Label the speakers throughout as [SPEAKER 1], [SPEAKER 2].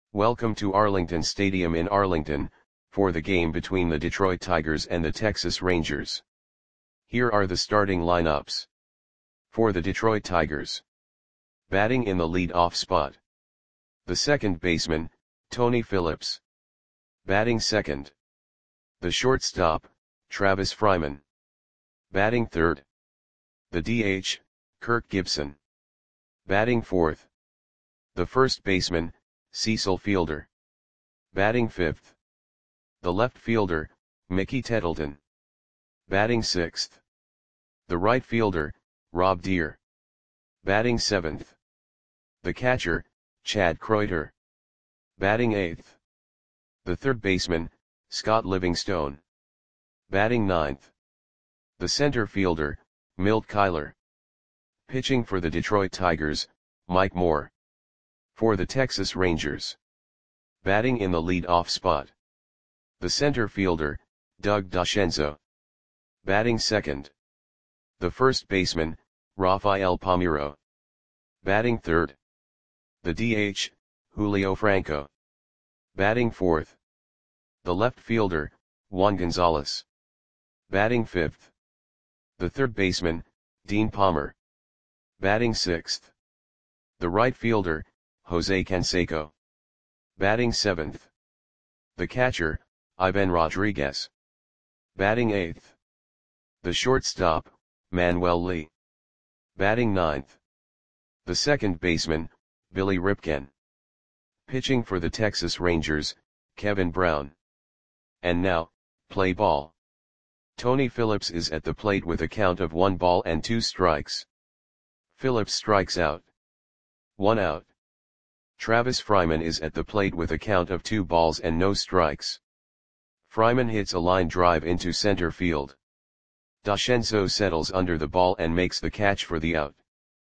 [SPEAKER 1] Welcome to Arlington Stadium in Arlington, for the game between the Detroit Tigers and the Texas Rangers. Here are the starting lineups. For the Detroit Tigers. Batting in the lead-off spot. The second baseman, Tony Phillips. Batting second. The shortstop, Travis Fryman. Batting third. The DH, Kirk Gibson. Batting fourth. The first baseman, Cecil Fielder. Batting fifth. The left fielder, Mickey Tettleton. Batting sixth. The right fielder, Rob Deer. Batting seventh. The catcher, Chad Kreuter. Batting eighth. The third baseman, Scott Livingstone. Batting ninth. The center fielder, Milt Kyler. Pitching for the Detroit Tigers, Mike Moore. For the Texas Rangers. Batting in the lead-off spot. The center fielder, Doug DeCenzo. Batting second. The first baseman, Rafael Palmeiro. Batting third. The DH, Julio Franco. Batting fourth. The left fielder, Juan Gonzalez. Batting fifth. The third baseman, Dean Palmer. Batting sixth. The right fielder, Jose Canseco. Batting seventh. The catcher, Ivan Rodriguez. Batting eighth. The shortstop, Manuel Lee. Batting ninth. The second baseman, Billy Ripken. Pitching for the Texas Rangers, Kevin Brown. And now, play ball. Tony Phillips is at the plate with a count of 1 ball and 2 strikes. Phillips strikes out. 1 out. Travis Fryman is at the plate with a count of 2 balls and no strikes. Fryman hits a line drive into center field. DeCenzo settles under the ball and makes the catch for the out.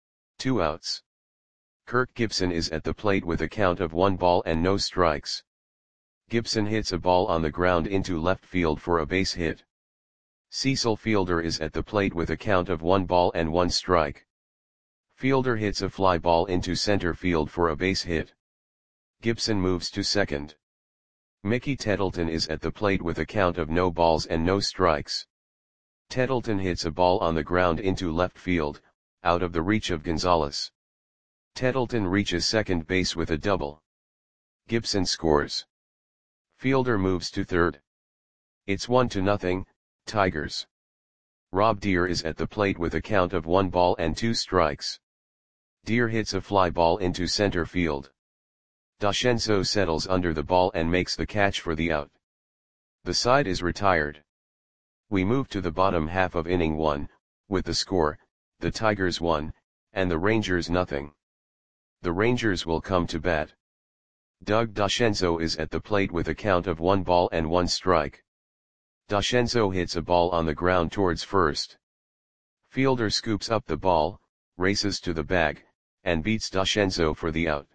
[SPEAKER 1] 2 outs. Kirk Gibson is at the plate with a count of 1 ball and no strikes. Gibson hits a ball on the ground into left field for a base hit. Cecil Fielder is at the plate with a count of 1 ball and 1 strike. Fielder hits a fly ball into center field for a base hit. Gibson moves to second. Mickey Tettleton is at the plate with a count of no balls and no strikes. Tettleton hits a ball on the ground into left field, out of the reach of Gonzalez. Tettleton reaches second base with a double. Gibson scores. Fielder moves to third. It's 1-0, Tigers. Rob Deer is at the plate with a count of 1 ball and 2 strikes. Deer hits a fly ball into center field. DeCenzo settles under the ball and makes the catch for the out. The side is retired. We move to the bottom half of inning 1, with the score, the Tigers 1, and the Rangers 0. The Rangers will come to bat. Doug DeCenzo is at the plate with a count of 1 ball and 1 strike. DeCenzo hits a ball on the ground towards first. Fielder scoops up the ball, races to the bag, and beats DeCenzo for the out.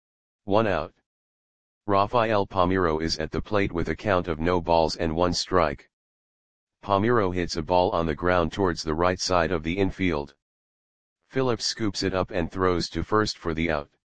[SPEAKER 1] 1 out. Rafael Palmeiro is at the plate with a count of no balls and 1 strike. Palmeiro hits a ball on the ground towards the right side of the infield. Phillips scoops it up and throws to first for the out.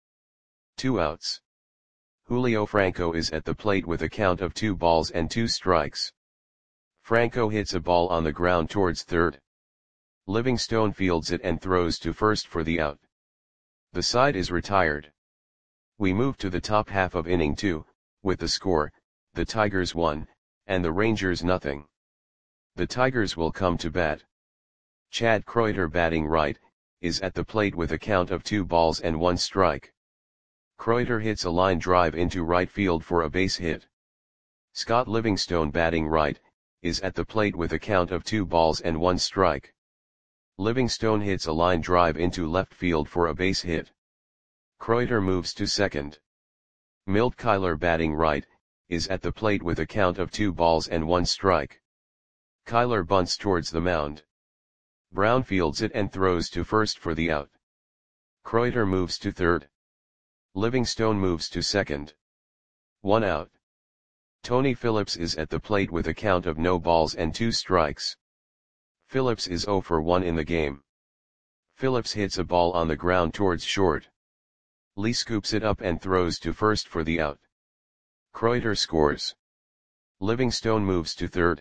[SPEAKER 1] 2 outs. Julio Franco is at the plate with a count of 2 balls and 2 strikes. Franco hits a ball on the ground towards third. Livingstone fields it and throws to first for the out. The side is retired. We move to the top half of inning 2, with the score, the Tigers 1, and the Rangers 0. The Tigers will come to bat. Chad Kreuter, batting right, is at the plate with a count of 2 balls and 1 strike. Kreuter hits a line drive into right field for a base hit. Scott Livingstone, batting right, is at the plate with a count of 2 balls and 1 strike. Livingstone hits a line drive into left field for a base hit. Kreuter moves to second. Milt Kyler, batting right, is at the plate with a count of 2 balls and 1 strike. Kyler bunts towards the mound. Brown fields it and throws to first for the out. Kreuter moves to third. Livingstone moves to second. 1 out. Tony Phillips is at the plate with a count of no balls and 2 strikes. Phillips is 0 for 1 in the game. Phillips hits a ball on the ground towards short. Lee scoops it up and throws to first for the out. Kreuter scores. Livingstone moves to third.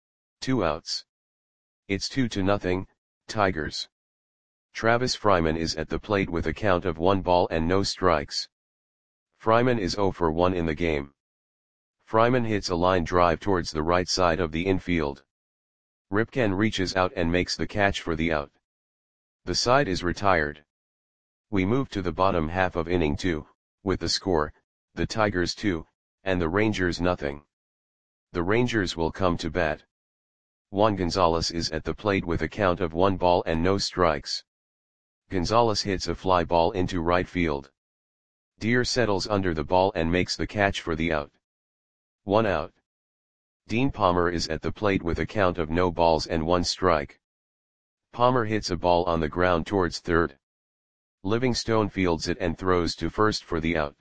[SPEAKER 1] 2 outs. It's 2-0, Tigers. Travis Fryman is at the plate with a count of 1 ball and no strikes. Fryman is 0 for 1 in the game. Fryman hits a line drive towards the right side of the infield. Ripken reaches out and makes the catch for the out. The side is retired. We move to the bottom half of inning 2, with the score, the Tigers 2, and the Rangers nothing. The Rangers will come to bat. Juan Gonzalez is at the plate with a count of 1 ball and no strikes. Gonzalez hits a fly ball into right field. Deer settles under the ball and makes the catch for the out. 1 out. Dean Palmer is at the plate with a count of no balls and 1 strike. Palmer hits a ball on the ground towards third. Livingstone fields it and throws to first for the out.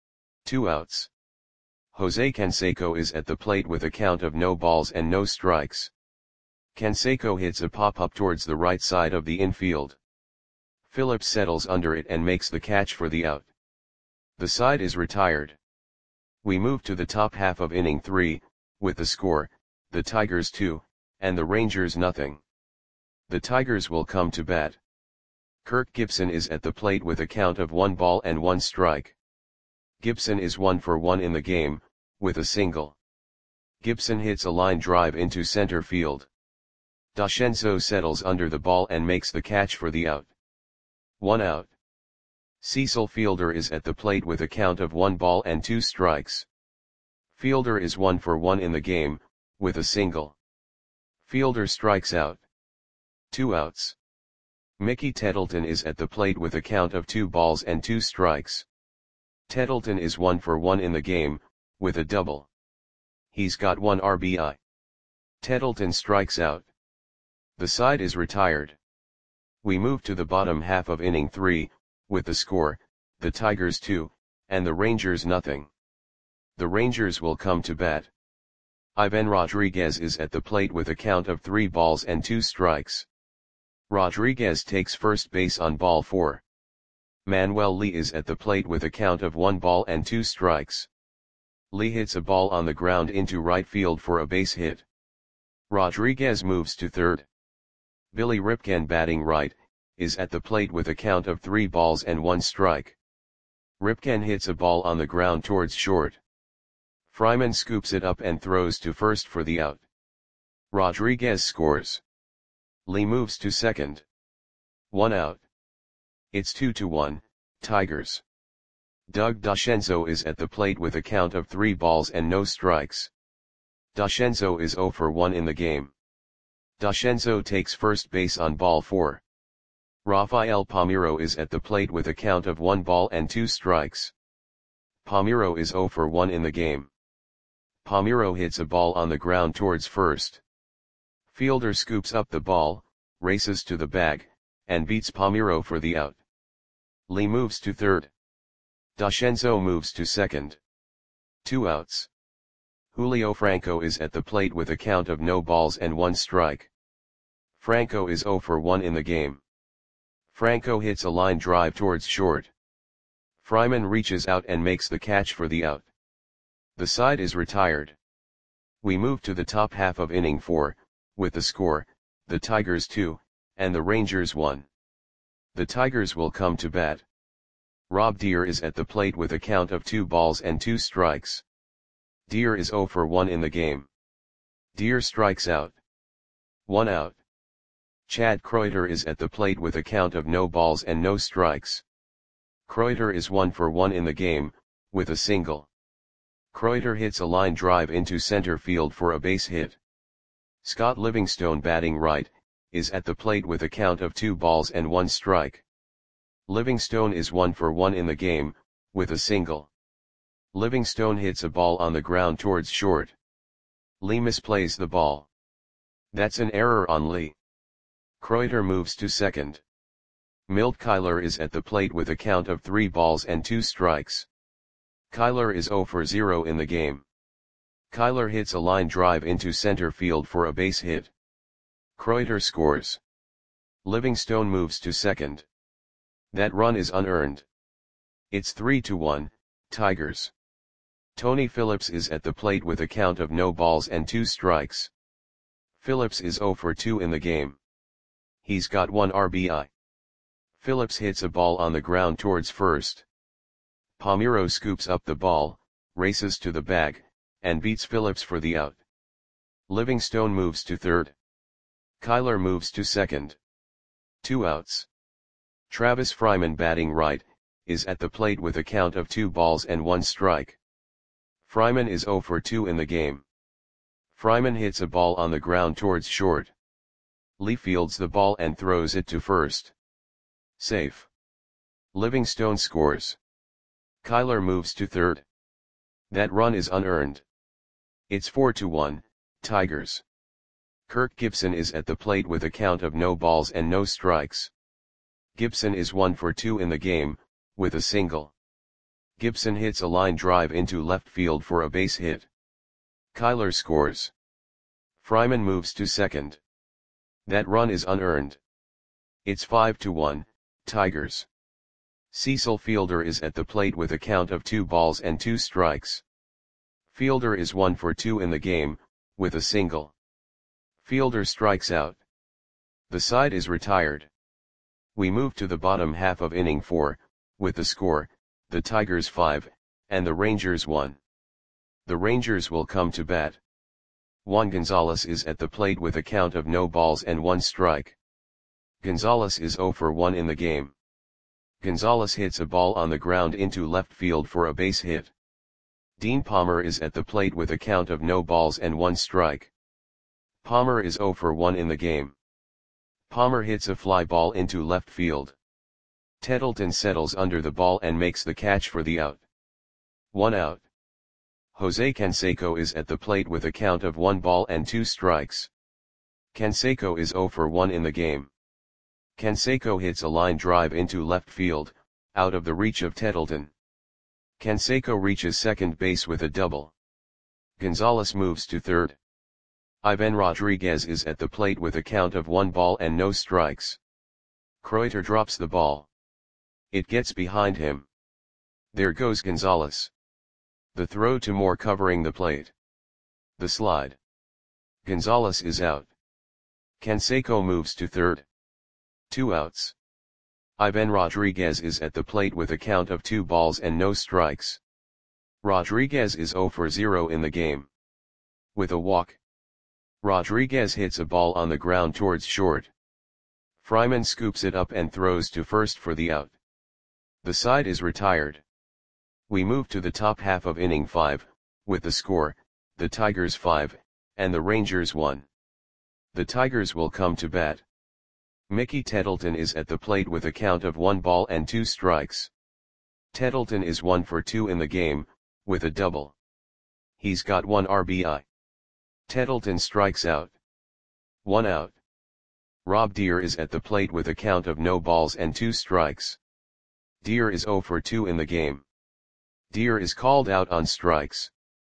[SPEAKER 1] 2 outs. Jose Canseco is at the plate with a count of no balls and no strikes. Canseco hits a pop-up towards the right side of the infield. Phillips settles under it and makes the catch for the out. The side is retired. We move to the top half of inning 3, with the score, the Tigers 2, and the Rangers nothing. The Tigers will come to bat. Kirk Gibson is at the plate with a count of 1 ball and 1 strike. Gibson is 1 for 1 in the game, with a single. Gibson hits a line drive into center field. Dashenzo settles under the ball and makes the catch for the out. 1 out. Cecil Fielder is at the plate with a count of 1 ball and 2 strikes. Fielder is 1 for 1 in the game, with a single. Fielder strikes out. 2 outs. Mickey Tettleton is at the plate with a count of 2 balls and 2 strikes. Tettleton is 1 for 1 in the game, with a double. He's got 1 RBI. Tettleton strikes out. The side is retired. We move to the bottom half of inning 3, with the score, the Tigers 2, and the Rangers nothing. The Rangers will come to bat. Ivan Rodriguez is at the plate with a count of 3 balls and 2 strikes. Rodriguez takes first base on ball 4. Manuel Lee is at the plate with a count of 1 ball and 2 strikes. Lee hits a ball on the ground into right field for a base hit. Rodriguez moves to third. Billy Ripken, batting right, is at the plate with a count of 3 balls and 1 strike. Ripken hits a ball on the ground towards short. Fryman scoops it up and throws to first for the out. Rodriguez scores. Lee moves to second. 1 out. It's 2-1, Tigers. Doug Dashenzo is at the plate with a count of 3 balls and no strikes. Dashenzo is 0 for 1 in the game. Dashenzo takes first base on ball 4. Rafael Palmeiro is at the plate with a count of 1 ball and 2 strikes. Palmeiro is 0 for 1 in the game. Palmeiro hits a ball on the ground towards first. Fielder scoops up the ball, races to the bag, and beats Palmeiro for the out. Lee moves to third. Dashenzo moves to second. 2 outs. Julio Franco is at the plate with a count of no balls and 1 strike. Franco is 0 for 1 in the game. Franco hits a line drive towards short. Fryman reaches out and makes the catch for the out. The side is retired. We move to the top half of inning 4, with the score, the Tigers 2, and the Rangers 1. The Tigers will come to bat. Rob Deer is at the plate with a count of 2 balls and 2 strikes. Deer is 0 for 1 in the game. Deer strikes out. 1 out. Chad Kreuter is at the plate with a count of no balls and no strikes. Kreuter is 1 for 1 in the game, with a single. Kreuter hits a line drive into center field for a base hit. Scott Livingstone, batting right, is at the plate with a count of 2 balls and 1 strike. Livingstone is 1 for 1 in the game, with a single. Livingstone hits a ball on the ground towards short. Lee misplays the ball. That's an error on Lee. Kreuter moves to second. Milt Kyler is at the plate with a count of 3 balls and 2 strikes. Kyler is 0 for 0 in the game. Kyler hits a line drive into center field for a base hit. Kreuter scores. Livingstone moves to second. That run is unearned. It's 3-1, Tigers. Tony Phillips is at the plate with a count of no balls and 2 strikes. Phillips is 0 for 2 in the game. He's got 1 RBI. Phillips hits a ball on the ground towards first. Palmeiro scoops up the ball, races to the bag, and beats Phillips for the out. Livingstone moves to third. Kyler moves to second. 2 outs. Travis Fryman, batting right, is at the plate with a count of 2 balls and 1 strike. Fryman is 0 for 2 in the game. Fryman hits a ball on the ground towards short. Lee fields the ball and throws it to first. Safe. Livingstone scores. Kyler moves to third. That run is unearned. It's 4-1, Tigers. Kirk Gibson is at the plate with a count of no balls and no strikes. Gibson is 1 for 2 in the game, with a single. Gibson hits a line drive into left field for a base hit. Kyler scores. Fryman moves to second. That run is unearned. It's 5-1, Tigers. Cecil Fielder is at the plate with a count of 2 balls and 2 strikes. Fielder is 1 for 2 in the game, with a single. Fielder strikes out. The side is retired. We move to the bottom half of inning 4, with the score, the Tigers 5, and the Rangers 1. The Rangers will come to bat. Juan Gonzalez is at the plate with a count of no balls and 1 strike. Gonzalez is 0 for 1 in the game. Gonzalez hits a ball on the ground into left field for a base hit. Dean Palmer is at the plate with a count of no balls and 1 strike. Palmer is 0 for 1 in the game. Palmer hits a fly ball into left field. Tettleton settles under the ball and makes the catch for the out. 1 out. Jose Canseco is at the plate with a count of 1 ball and 2 strikes. Canseco is 0 for 1 in the game. Canseco hits a line drive into left field, out of the reach of Tettleton. Canseco reaches second base with a double. Gonzalez moves to third. Ivan Rodriguez is at the plate with a count of 1 ball and no strikes. Kreuter drops the ball. It gets behind him. There goes Gonzalez. The throw to Moore covering the plate. The slide. Gonzalez is out. Canseco moves to third. 2 outs. Ivan Rodriguez is at the plate with a count of 2 balls and no strikes. Rodriguez is 0 for 0 in the game. With a walk. Rodriguez hits a ball on the ground towards short. Fryman scoops it up and throws to first for the out. The side is retired. We move to the top half of inning 5, with the score, the Tigers 5, and the Rangers 1. The Tigers will come to bat. Mickey Tettleton is at the plate with a count of 1 ball and 2 strikes. Tettleton is 1 for 2 in the game, with a double. He's got 1 RBI. Tettleton strikes out. 1 out. Rob Deere is at the plate with a count of no balls and 2 strikes. Deere is 0 for 2 in the game. Deere is called out on strikes.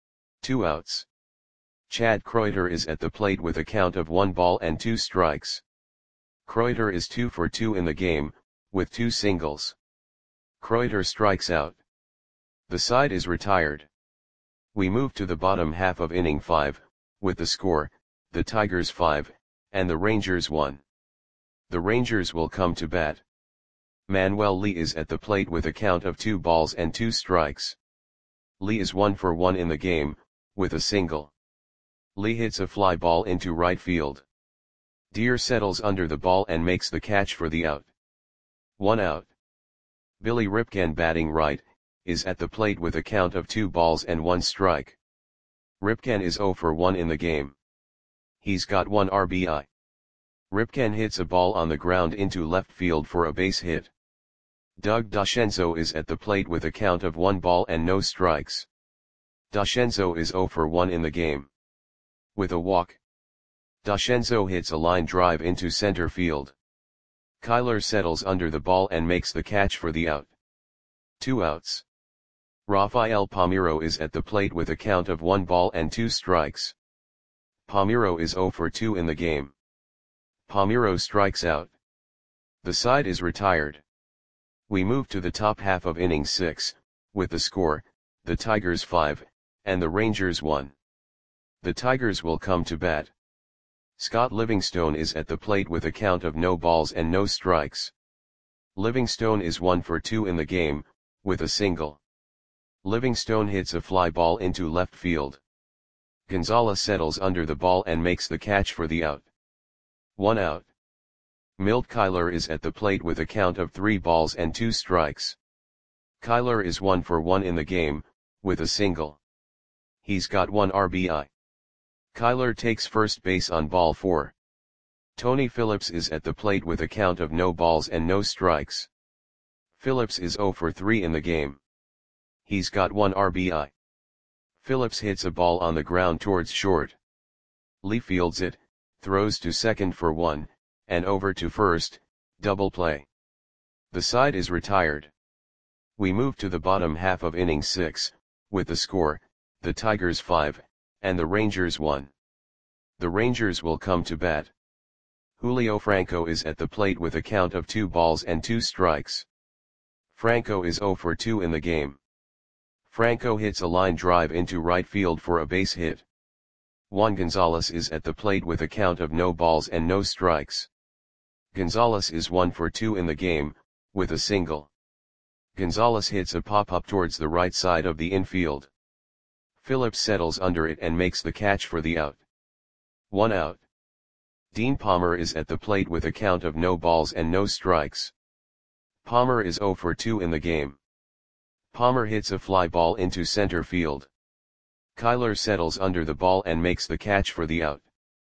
[SPEAKER 1] 2 outs. Chad Kreuter is at the plate with a count of 1 ball and 2 strikes. Kreuter is 2 for 2 in the game, with 2 singles. Kreuter strikes out. The side is retired. We move to the bottom half of inning 5, with the score, the Tigers 5, and the Rangers 1. The Rangers will come to bat. Manuel Lee is at the plate with a count of 2 balls and 2 strikes. Lee is 1 for 1 in the game, with a single. Lee hits a fly ball into right field. Deere settles under the ball and makes the catch for the out. 1 out. Billy Ripken, batting right, is at the plate with a count of 2 balls and 1 strike. Ripken is 0 for 1 in the game. He's got 1 RBI. Ripken hits a ball on the ground into left field for a base hit. Doug Dashenzo is at the plate with a count of 1 ball and no strikes. Dashenzo is 0 for 1 in the game. With a walk. Dashenzo hits a line drive into center field. Kyler settles under the ball and makes the catch for the out. 2 outs. Rafael Palmeiro is at the plate with a count of 1 ball and 2 strikes. Palmeiro is 0 for 2 in the game. Palmeiro strikes out. The side is retired. We move to the top half of inning 6, with the score, the Tigers 5, and the Rangers 1. The Tigers will come to bat. Scott Livingstone is at the plate with a count of no balls and no strikes. Livingstone is 1 for 2 in the game, with a single. Livingstone hits a fly ball into left field. Gonzalez settles under the ball and makes the catch for the out. 1 out. Milt Kyler is at the plate with a count of 3 balls and 2 strikes. Kyler is 1 for 1 in the game, with a single. He's got 1 RBI. Kyler takes first base on ball 4. Tony Phillips is at the plate with a count of no balls and no strikes. Phillips is 0 for 3 in the game. He's got 1 RBI. Phillips hits a ball on the ground towards short. Lee fields it, throws to second for 1, and over to first, double play. The side is retired. We move to the bottom half of inning 6, with the score, the Tigers 5, and the Rangers 1. The Rangers will come to bat. Julio Franco is at the plate with a count of 2 balls and 2 strikes. Franco is 0 for 2 in the game. Franco hits a line drive into right field for a base hit. Juan Gonzalez is at the plate with a count of no balls and no strikes. Gonzalez is 1 for 2 in the game, with a single. Gonzalez hits a pop-up towards the right side of the infield. Phillips settles under it and makes the catch for the out. 1 out. Dean Palmer is at the plate with a count of no balls and no strikes. Palmer is 0 for 2 in the game. Palmer hits a fly ball into center field. Kyler settles under the ball and makes the catch for the out.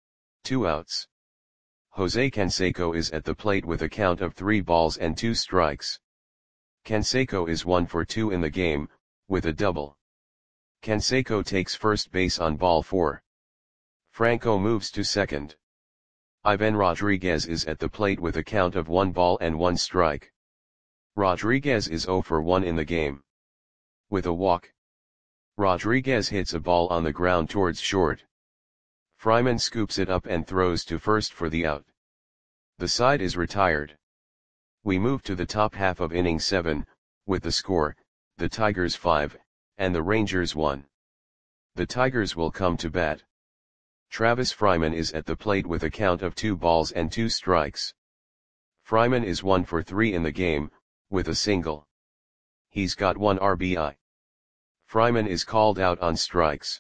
[SPEAKER 1] 2 outs. Jose Canseco is at the plate with a count of 3 balls and 2 strikes. Canseco is 1 for 2 in the game, with a double. Canseco takes first base on ball 4. Franco moves to second. Ivan Rodriguez is at the plate with a count of 1 ball and 1 strike. Rodriguez is 0 for 1 in the game. With a walk. Rodriguez hits a ball on the ground towards short. Fryman scoops it up and throws to first for the out. The side is retired. We move to the top half of inning 7, with the score, the Tigers 5, and the Rangers 1. The Tigers will come to bat. Travis Fryman is at the plate with a count of 2 balls and 2 strikes. Fryman is 1 for 3 in the game, with a single. He's got 1 RBI. Fryman is called out on strikes.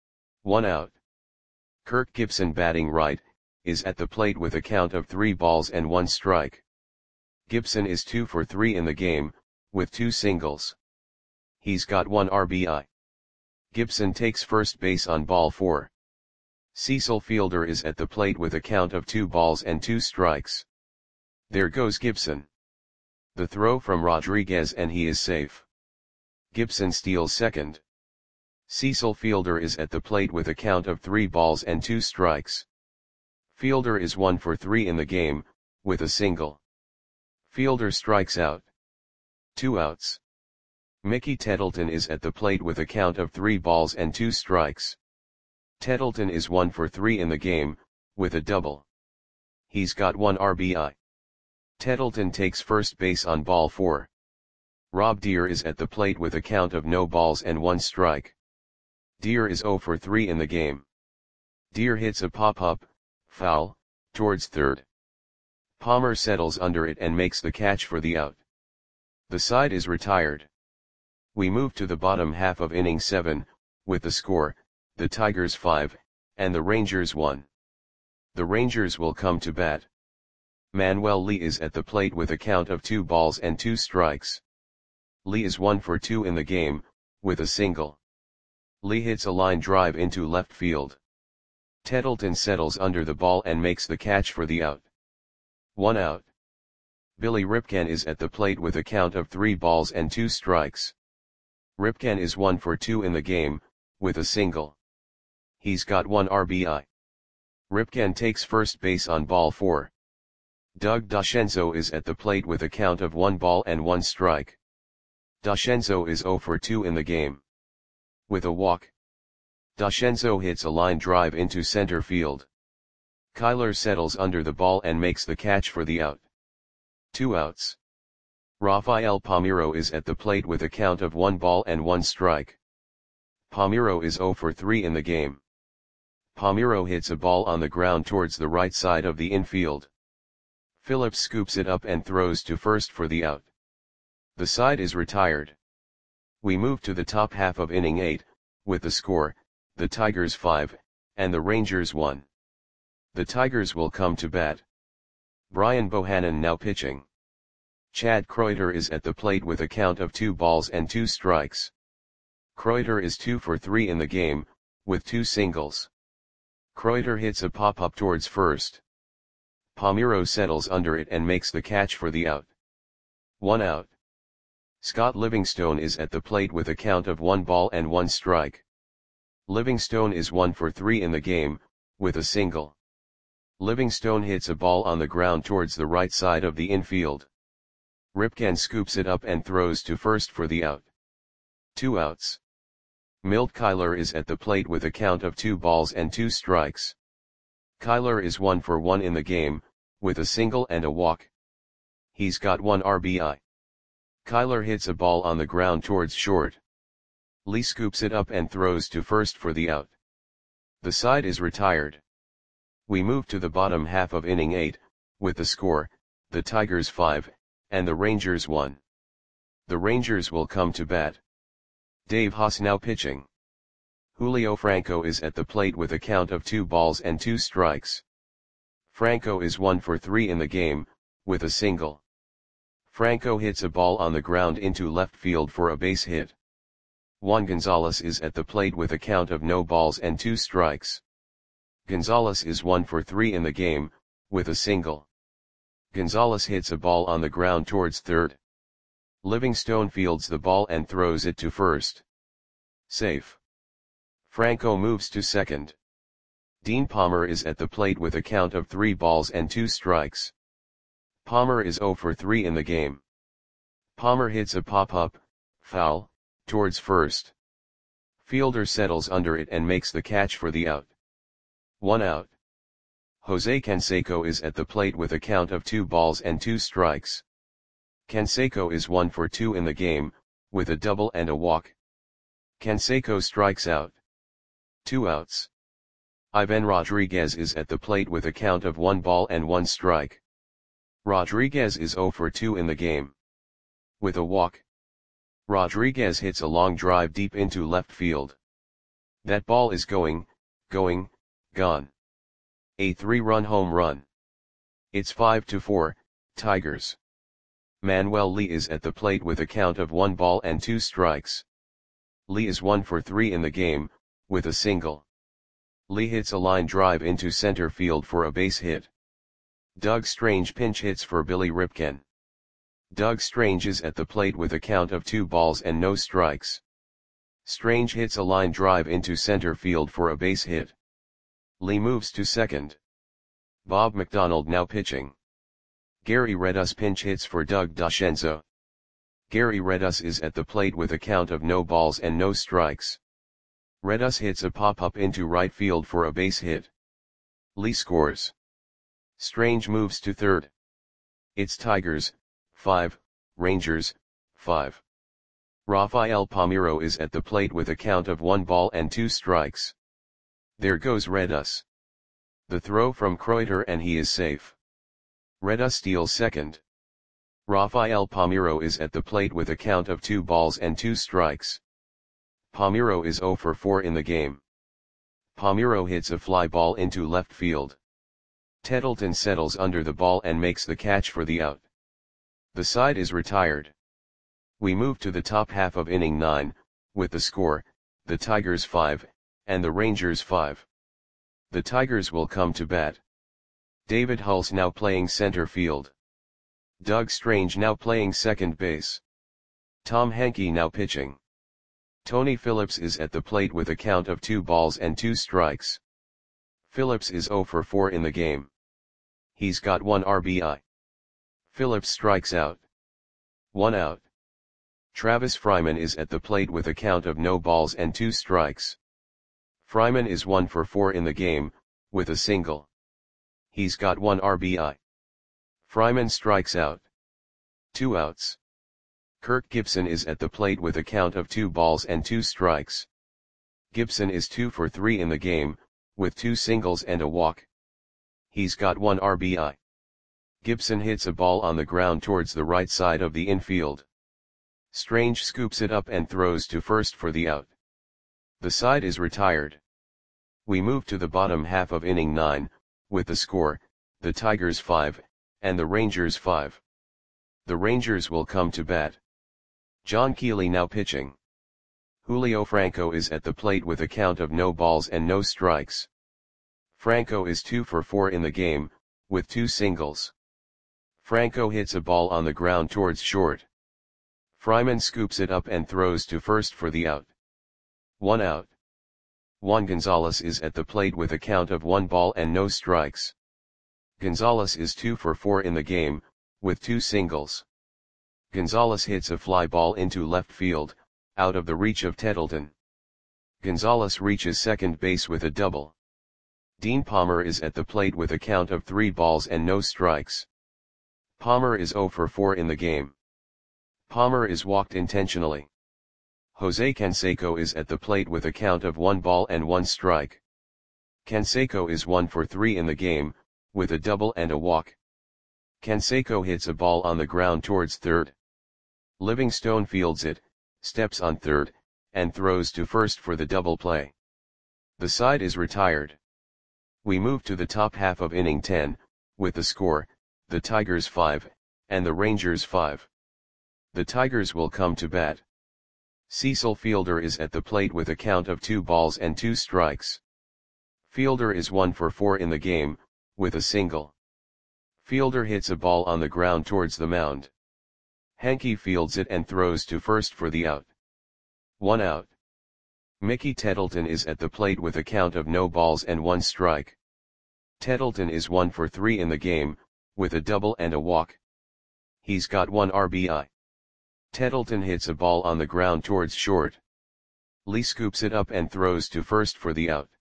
[SPEAKER 1] 1 out. Kirk Gibson, batting right, is at the plate with a count of 3 balls and 1 strike. Gibson is 2 for 3 in the game, with 2 singles. He's got 1 RBI. Gibson takes first base on ball 4. Cecil Fielder is at the plate with a count of 2 balls and 2 strikes. There goes Gibson. The throw from Rodriguez and he is safe. Gibson steals second. Cecil Fielder is at the plate with a count of 3 balls and 2 strikes. Fielder is 1 for 3 in the game, with a single. Fielder strikes out. 2 outs. Mickey Tettleton is at the plate with a count of 3 balls and 2 strikes. Tettleton is 1 for 3 in the game, with a double. He's got 1 RBI. Tettleton takes first base on ball 4. Rob Deer is at the plate with a count of no balls and 1 strike. Deer is 0 for 3 in the game. Deer hits a pop-up, foul, towards third. Palmer settles under it and makes the catch for the out. The side is retired. We move to the bottom half of inning 7, with the score, the Tigers 5, and the Rangers 1. The Rangers will come to bat. Manuel Lee is at the plate with a count of 2 balls and 2 strikes. Lee is 1 for 2 in the game, with a single. Lee hits a line drive into left field. Tettleton settles under the ball and makes the catch for the out. 1 out. Billy Ripken is at the plate with a count of 3 balls and 2 strikes. Ripken is 1 for 2 in the game, with a single. He's got 1 RBI. Ripken takes first base on ball 4. Doug DeCenzo is at the plate with a count of 1 ball and 1 strike. DeCenzo is 0 for 2 in the game. With a walk. DeCenzo hits a line drive into center field. Kyler settles under the ball and makes the catch for the out. 2 outs. Rafael Palmeiro is at the plate with a count of 1 ball and 1 strike. Palmeiro is 0 for 3 in the game. Palmeiro hits a ball on the ground towards the right side of the infield. Phillips scoops it up and throws to first for the out. The side is retired. We move to the top half of inning 8, with the score, the Tigers 5, and the Rangers 1. The Tigers will come to bat. Brian Bohannon now pitching. Chad Kreuter is at the plate with a count of 2 balls and 2 strikes. Kreuter is 2 for 3 in the game, with 2 singles. Kreuter hits a pop-up towards first. Palmeiro settles under it and makes the catch for the out. 1 out. Scott Livingstone is at the plate with a count of 1 ball and 1 strike. Livingstone is 1 for 3 in the game, with a single. Livingstone hits a ball on the ground towards the right side of the infield. Ripken scoops it up and throws to first for the out. 2 outs. Milt Kyler is at the plate with a count of 2 balls and 2 strikes. Kyler is 1 for 1 in the game, with a single and a walk. He's got 1 RBI. Kyler hits a ball on the ground towards short. Lee scoops it up and throws to first for the out. The side is retired. We move to the bottom half of inning 8, with the score, the Tigers 5, and the Rangers 1. The Rangers will come to bat. Dave Haas now pitching. Julio Franco is at the plate with a count of 2 balls and 2 strikes. Franco is 1 for 3 in the game, with a single. Franco hits a ball on the ground into left field for a base hit. Juan Gonzalez is at the plate with a count of no balls and 2 strikes. Gonzalez is 1 for 3 in the game, with a single. Gonzalez hits a ball on the ground towards third. Livingstone fields the ball and throws it to first. Safe. Franco moves to second. Dean Palmer is at the plate with a count of 3 balls and 2 strikes. Palmer is 0 for 3 in the game. Palmer hits a pop-up, foul, towards first. Fielder settles under it and makes the catch for the out. 1 out. Jose Canseco is at the plate with a count of 2 balls and 2 strikes. Canseco is 1 for 2 in the game, with a double and a walk. Canseco strikes out. 2 outs. Ivan Rodriguez is at the plate with a count of 1 ball and 1 strike. Rodriguez is 0 for 2 in the game. With a walk. Rodriguez hits a long drive deep into left field. That ball is gone. A 3-run home run. It's 5-4, Tigers. Manuel Lee is at the plate with a count of 1 ball and 2 strikes. Lee is 1 for 3 in the game, with a single. Lee hits a line drive into center field for a base hit. Doug Strange pinch hits for Billy Ripken. Doug Strange is at the plate with a count of 2 balls and no strikes. Strange hits a line drive into center field for a base hit. Lee moves to second. Bob McDonald now pitching. Gary Redus pinch hits for Doug DeCenzo. Gary Redus is at the plate with a count of no balls and no strikes. Redus hits a pop-up into right field for a base hit. Lee scores. Strange moves to third. It's Tigers, 5, Rangers, 5. Rafael Palmeiro is at the plate with a count of 1 ball and 2 strikes. There goes Redus. The throw from Kreuter and he is safe. Redus steals second. Rafael Palmeiro is at the plate with a count of 2 balls and 2 strikes. Palmeiro is 0 for 4 in the game. Palmeiro hits a fly ball into left field. Tettleton settles under the ball and makes the catch for the out. The side is retired. We move to the top half of inning 9, with the score, the Tigers 5, and the Rangers 5. The Tigers will come to bat. David Hulse now playing center field. Doug Strange now playing second base. Tom Henke now pitching. Tony Phillips is at the plate with a count of 2 balls and 2 strikes. Phillips is 0 for 4 in the game. He's got 1 RBI. Phillips strikes out. 1 out. Travis Fryman is at the plate with a count of no balls and 2 strikes. Fryman is 1 for 4 in the game, with a single. He's got 1 RBI. Fryman strikes out. 2 outs. Kirk Gibson is at the plate with a count of 2 balls and 2 strikes. Gibson is 2 for 3 in the game, with 2 singles and a walk. He's got 1 RBI. Gibson hits a ball on the ground towards the right side of the infield. Strange scoops it up and throws to first for the out. The side is retired. We move to the bottom half of inning 9, with the score, the Tigers 5, and the Rangers 5. The Rangers will come to bat. John Keeley now pitching. Julio Franco is at the plate with a count of no balls and no strikes. Franco is 2 for 4 in the game, with 2 singles. Franco hits a ball on the ground towards short. Fryman scoops it up and throws to first for the out. 1 out. Juan Gonzalez is at the plate with a count of 1 ball and no strikes. Gonzalez is 2 for 4 in the game, with 2 singles. Gonzalez hits a fly ball into left field, out of the reach of Tettleton. Gonzalez reaches second base with a double. Dean Palmer is at the plate with a count of 3 balls and no strikes. Palmer is 0 for 4 in the game. Palmer is walked intentionally. Jose Canseco is at the plate with a count of 1 ball and 1 strike. Canseco is 1 for 3 in the game, with a double and a walk. Canseco hits a ball on the ground towards third. Livingstone fields it, steps on third, and throws to first for the double play. The side is retired. We move to the top half of inning 10, with the score, the Tigers 5, and the Rangers 5. The Tigers will come to bat. Cecil Fielder is at the plate with a count of 2 balls and 2 strikes. Fielder is 1 for 4 in the game, with a single. Fielder hits a ball on the ground towards the mound. Hankey fields it and throws to first for the out. 1 out. Mickey Tettleton is at the plate with a count of no balls and 1 strike. Tettleton is 1 for 3 in the game, with a double and a walk. He's got 1 RBI. Tettleton hits a ball on the ground towards short. Lee scoops it up and throws to first for the out.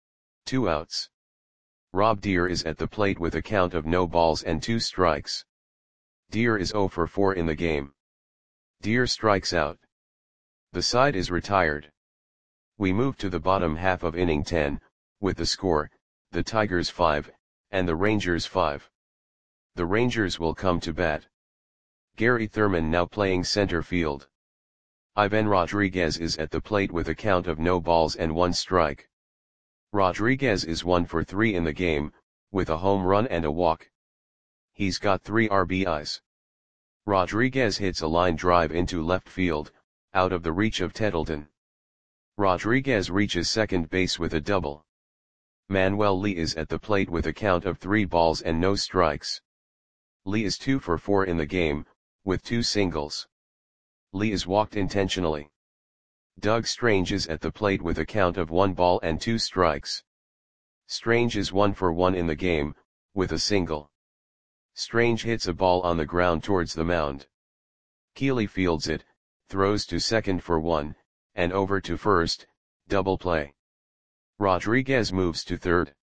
[SPEAKER 1] 2 outs. Rob Deere is at the plate with a count of no balls and 2 strikes. Deere is 0 for 4 in the game. Deere strikes out. The side is retired. We move to the bottom half of inning 10, with the score, the Tigers 5, and the Rangers 5. The Rangers will come to bat. Gary Thurman now playing center field. Ivan Rodriguez is at the plate with a count of no balls and 1 strike. Rodriguez is 1 for 3 in the game, with a home run and a walk. He's got 3 RBIs. Rodriguez hits a line drive into left field, out of the reach of Tettleton. Rodriguez reaches second base with a double. Manuel Lee is at the plate with a count of 3 balls and no strikes. Lee is 2 for 4 in the game, with 2 singles. Lee is walked intentionally. Doug Strange is at the plate with a count of 1 ball and 2 strikes. Strange is 1 for 1 in the game, with a single. Strange hits a ball on the ground towards the mound. Keeley fields it, throws to second for 1, and over to first, double play. Rodriguez moves to third.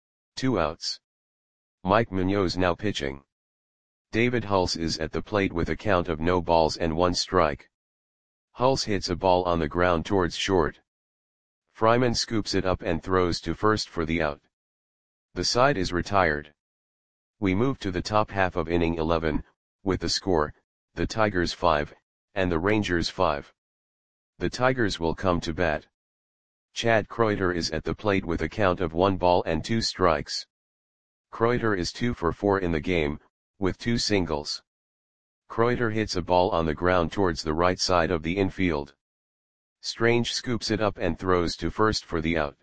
[SPEAKER 1] 2 outs. Mike Munoz now pitching. David Hulse is at the plate with a count of no balls and 1 strike. Hulse hits a ball on the ground towards short. Fryman scoops it up and throws to first for the out. The side is retired. We move to the top half of inning 11, with the score, the Tigers 5, and the Rangers 5. The Tigers will come to bat. Chad Kreuter is at the plate with a count of 1 ball and 2 strikes. Kreuter is 2 for 4 in the game, with 2 singles. Kreuter hits a ball on the ground towards the right side of the infield. Strange scoops it up and throws to first for the out.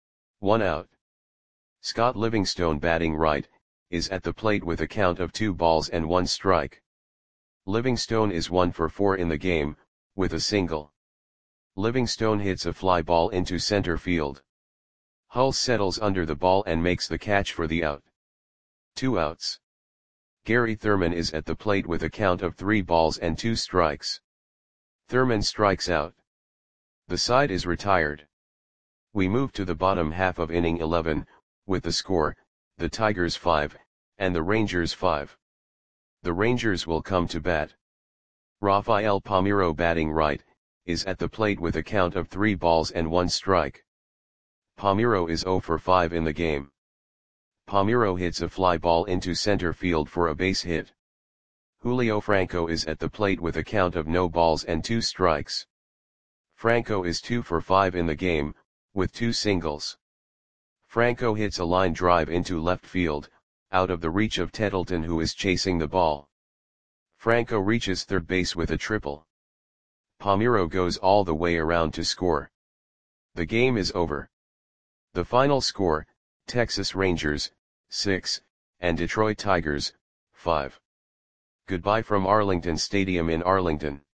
[SPEAKER 1] 1 out. Scott Livingstone batting right, is at the plate with a count of 2 balls and 1 strike. Livingstone is 1 for 4 in the game, with a single. Livingstone hits a fly ball into center field. Hulse settles under the ball and makes the catch for the out. 2 outs. Gary Thurman is at the plate with a count of 3 balls and 2 strikes. Thurman strikes out. The side is retired. We move to the bottom half of inning 11, with the score, the Tigers 5, and the Rangers 5. The Rangers will come to bat. Rafael Palmeiro batting right, is at the plate with a count of 3 balls and 1 strike. Palmeiro is 0 for 5 in the game. Palmeiro hits a fly ball into center field for a base hit. Julio Franco is at the plate with a count of no balls and 2 strikes. Franco is 2 for 5 in the game, with 2 singles. Franco hits a line drive into left field, out of the reach of Tettleton, who is chasing the ball. Franco reaches third base with a triple. Palmeiro goes all the way around to score. The game is over. The final score, Texas Rangers, 6, and Detroit Tigers, 5. Goodbye from Arlington Stadium in Arlington.